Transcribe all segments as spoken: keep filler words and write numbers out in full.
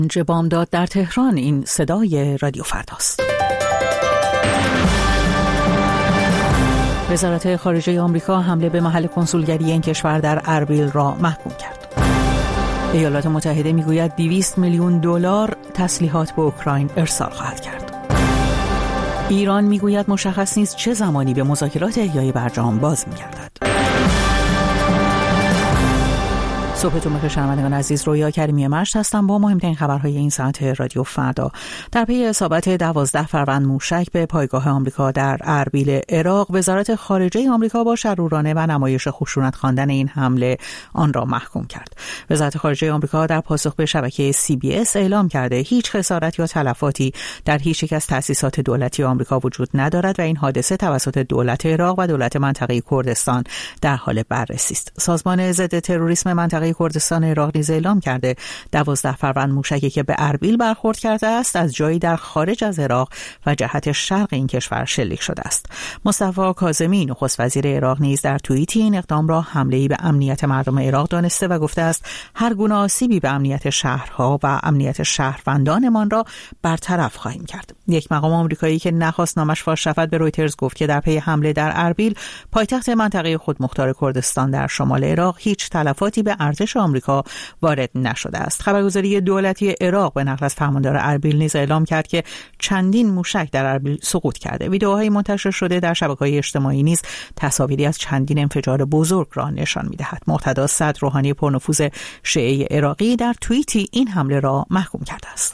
بامداد در تهران. این صدای رادیو فرداست. وزارت خارجه آمریکا حمله به محل کنسولگری این کشور در اربیل را محکوم کرد. ایالات متحده میگوید دویست میلیون دلار تسلیحات به اوکراین ارسال خواهد کرد. ایران میگوید مشخص نیست چه زمانی به مذاکرات احیای برجام باز می‌گردد. صبحتون بخیر شنوندگان عزیز، رویا کریمی مشت هستم با مهمترین خبرهای این ساعت رادیو فردا. در پی اصابت دوازده فروند موشک به پایگاه آمریکا در اربیل عراق، وزارت خارجه آمریکا با شرورانه و نمایش خشونت خواندن این حمله آن را محکوم کرد. وزارت خارجه آمریکا در پاسخ به شبکه سی بی اس اعلام کرده هیچ خسارت یا تلفاتی در هیچ یک از تأسیسات دولتی آمریکا وجود ندارد و این حادثه توسط دولت عراق و دولت منطقه کردستان در حال بررسی است. سازمان ضد تروریسم منطقه کردستان عراق نیز اعلام کرده دوازده فروند موشکی که به اربیل برخورد کرده است از جایی در خارج از عراق و جهت شرق این کشور شلیک شده است. مصطفی کاظمی نخست وزیر عراق نیز در توییتی این اقدام را حمله‌ای به امنیت مردم عراق دانسته و گفته است هر گونه آسیبی به امنیت شهرها و امنیت شهروندانمان را برطرف خواهیم کرد. یک مقام آمریکایی که نخواست نامش فاش شود به رویترز گفت که در پی حمله در اربیل، پایتخت منطقه خودمختار کردستان در شمال عراق، هیچ تلفاتی به ارتش آمریکا وارد نشده است. خبرگزاری دولتی عراق به نقل از فرماندار اربیل نیز اعلام کرد که چندین موشک در اربیل سقوط کرده. ویدئوهای منتشر شده در شبکه‌های اجتماعی نیز تصاویری از چندین انفجار بزرگ را نشان می‌دهد. مقتدا صدر روحانی پرنفوذ شیعه عراقی در توییتی این حمله را محکوم کرده است.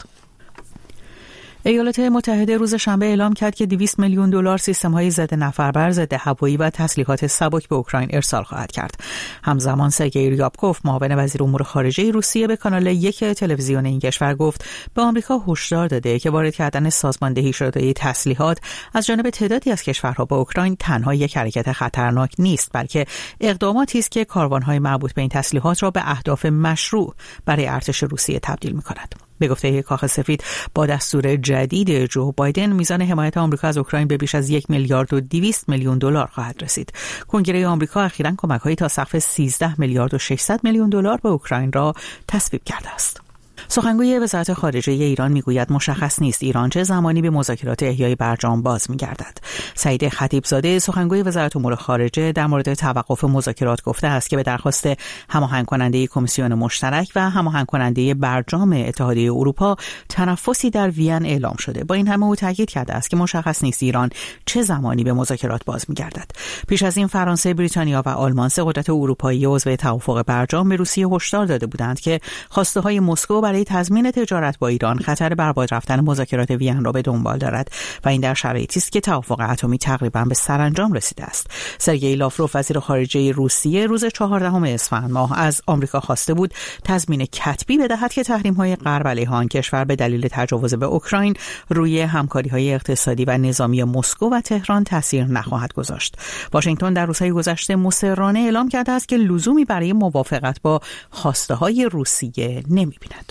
ایالات متحده روز شنبه اعلام کرد که دویست میلیون دلار سیستم‌های ضد نفربر، ضد هوایی و تسلیحات سبک به اوکراین ارسال خواهد کرد. همزمان سرگئی ریابکوف، معاون وزیر امور خارجه روسیه، به کانال یک تلویزیون این کشور گفت به آمریکا هشدار داده که وارد کردن سازماندهی شده تسلیحات از جانب تعدادی از کشورها به اوکراین تنها یک حرکت خطرناک نیست، بلکه اقداماتی است که کاروان‌های مربوط به این تسلیحات را به اهداف مشروع برای ارتش روسیه تبدیل می‌کند. به گفته کاخ سفید، با دستور جدید جو بایدن میزان حمایت آمریکا از اوکراین به بیش از یک میلیارد و دویست میلیون دلار خواهد رسید. کنگره آمریکا اخیراً کمک‌هایی تا سقف سیزده میلیارد و ششصد میلیون دلار به اوکراین را تصویب کرده است. سخنگوی وزارت خارجه ایران میگوید مشخص نیست ایران چه زمانی به مذاکرات احیای برجام باز می‌گردد. سعید خطیبزاده، سخنگوی وزارت امور خارجه، در مورد توقف مذاکرات گفته است که به درخواست هماهنگ کننده کمیسیون مشترک و هماهنگ کننده برجام اتحادیه اروپا تنفسی در وین اعلام شده. با این همه او تاکید کرده است که مشخص نیست ایران چه زمانی به مذاکرات باز می‌گردد. پیش از این فرانسه، بریتانیا و آلمان، سه قدرت اروپایی عضو توافق برجام، به روسیه هشدار داده بودند که خواسته‌های مسکو برای تضمین تجارت با ایران خطر برباد رفتن مذاکرات وین را به دنبال دارد و این در شرایطی است که توافق اتمی تقریبا به سرانجام رسیده است. سرگئی لاوروف، وزیر خارجه روسیه، روز چهاردهم اسفند ماه از آمریکا خواسته بود تضمین کتبی بدهد که تحریم‌های غرب علیه آن کشور به دلیل تجاوز به اوکراین روی همکاری‌های اقتصادی و نظامی مسکو و تهران تاثیر نخواهد گذاشت. واشنگتن در روزهای گذشته مصرانه اعلام کرده است که لزومی برای موافقت با خواسته‌های روسیه نمی‌بیند.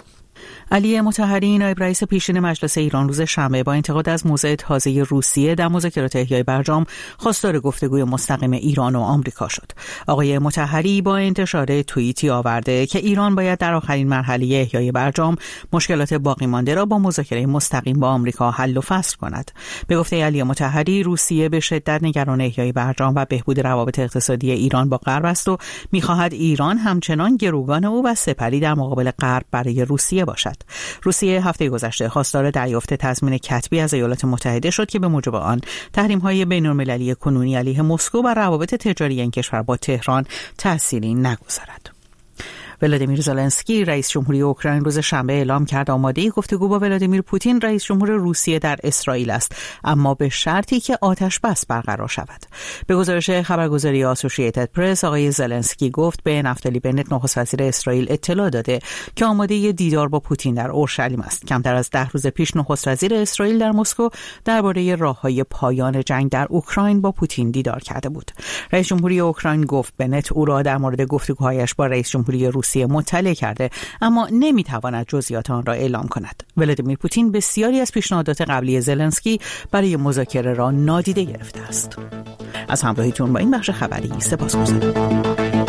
علی مطهری، نایب رئیس پیشین مجلس ایران، روز شنبه با انتقاد از موضع تازه روسیه در مذاکرات احیای برجام خواستار گفتگوی مستقیم ایران و آمریکا شد. آقای مطهری با انتشار توییتی آورده که ایران باید در آخرین مرحله احیای برجام مشکلات باقی مانده را با مذاکره مستقیم با آمریکا حل و فصل کند. به گفته علی مطهری، روسیه به شدت نگران احیای برجام و بهبود روابط اقتصادی ایران با غرب است و می‌خواهد ایران همچنان گروگان او و سپری در مقابل غرب برای روسیه باشد. روسیه هفته گذشته خواستار دریافت تضمین کتبی از ایالات متحده شد که به موجب آن تحریم‌های بین‌المللی کنونی علیه مسکو و روابط تجاری این کشور با تهران تأثیری نگذارد. ولادیمیر زلنسکی، رئیس جمهوری اوکراین، روز شنبه اعلام کرد آماده گفتگو با ولادیمیر پوتین، رئیس جمهور روسیه، در اسرائیل است، اما به شرطی که آتش بس برقرار شود. به گزارش خبرگزاری آسوشییتد پرس، آقای زلنسکی گفت به نفتالی بنت، نخست وزیر اسرائیل، اطلاع داده که آماده دیدار با پوتین در اورشلیم است. کمتر از ده روز پیش نخست وزیر اسرائیل در مسکو درباره راههای پایان جنگ در اوکراین با پوتین دیدار کرده بود. رئیس جمهوری اوکراین گفت بنت او را در مورد گفتگوهایش با رئیس جمهوری روسیه مطلع کرده، اما نمیتواند جزئیات آن را اعلام کند. ولادیمیر پوتین بسیاری از پیشنهادات قبلی زلنسکی برای مذاکره را نادیده گرفته است. از همراهیتون با این بخش خبری سپاسگزارم.